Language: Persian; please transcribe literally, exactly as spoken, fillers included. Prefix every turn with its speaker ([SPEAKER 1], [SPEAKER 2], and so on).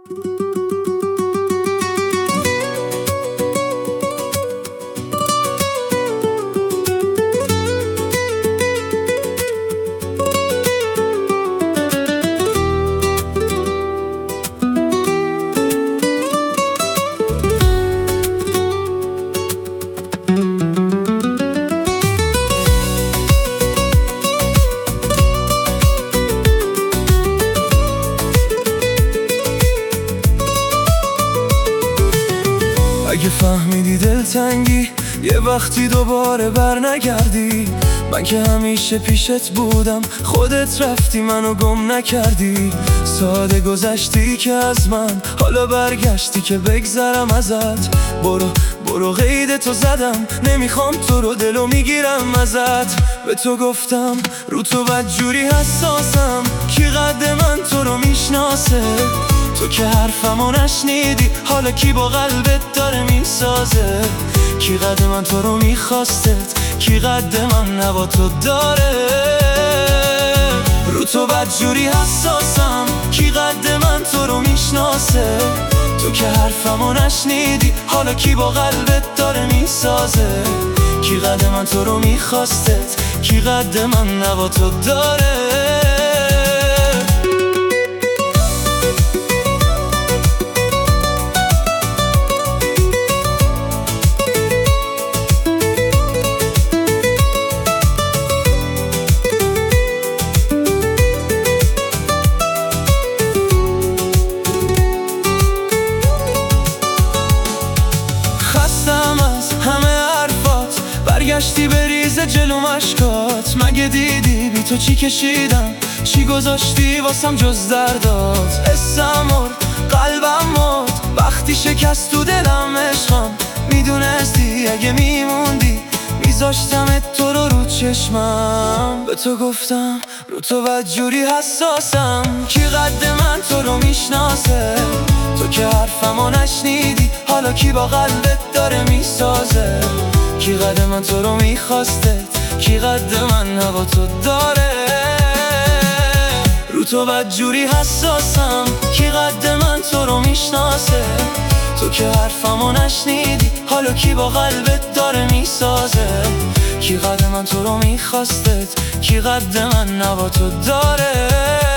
[SPEAKER 1] اگه فهمیدی دلتنگی یه وقتی دوباره بر نگردی، من که همیشه پیشت بودم، خودت رفتی منو گم نکردی. ساده گذشتی که از من، حالا برگشتی که بگذرم ازت. برو برو قید تو زدم، نمیخوام تو رو، دلو میگیرم ازت. به تو گفتم رو تو بدجوری حساسم، کی قد من تو رو میشناسه. تو که حرفمو نشنیدی، حالا کی با قلبت داره میسازه. کی قد من تو رو میخواستت، کی قد من نوا تو داره. رو تو بدجوری حساسم، کی قد من تو رو میشناسه. تو که حرفمو نشنیدی، حالا کی با قلبت داره میسازه. کی قد من تو رو میخواستت، کی قد من نوا تو داره. برگشتی بریز جلو مشکات، مگه دیدی بی تو چی کشیدم، چی گذاشتی واسم جز دردات. حسم مرد، قلبم مرد، وقتی شکست تو دلم عشقم. میدونستی اگه میموندی، میذاشتمت تو رو رو چشمم. به تو گفتم رو تو بدجوری حساسم، کی قد من تو رو میشناسه. تو که حرفمو نشنیدی، حالا کی با قلبت داره میسازه. کی قد من تو رو میخواستت، کی قد من هوا تو داره. رو تو بدجوری حساسم، کی قد من تو رو میشناسه. تو که حرفمو نشنیدی، حالا کی با قلبت داره میسازه. کی قد من تو رو میخواستت، کی قد من هوا تو داره.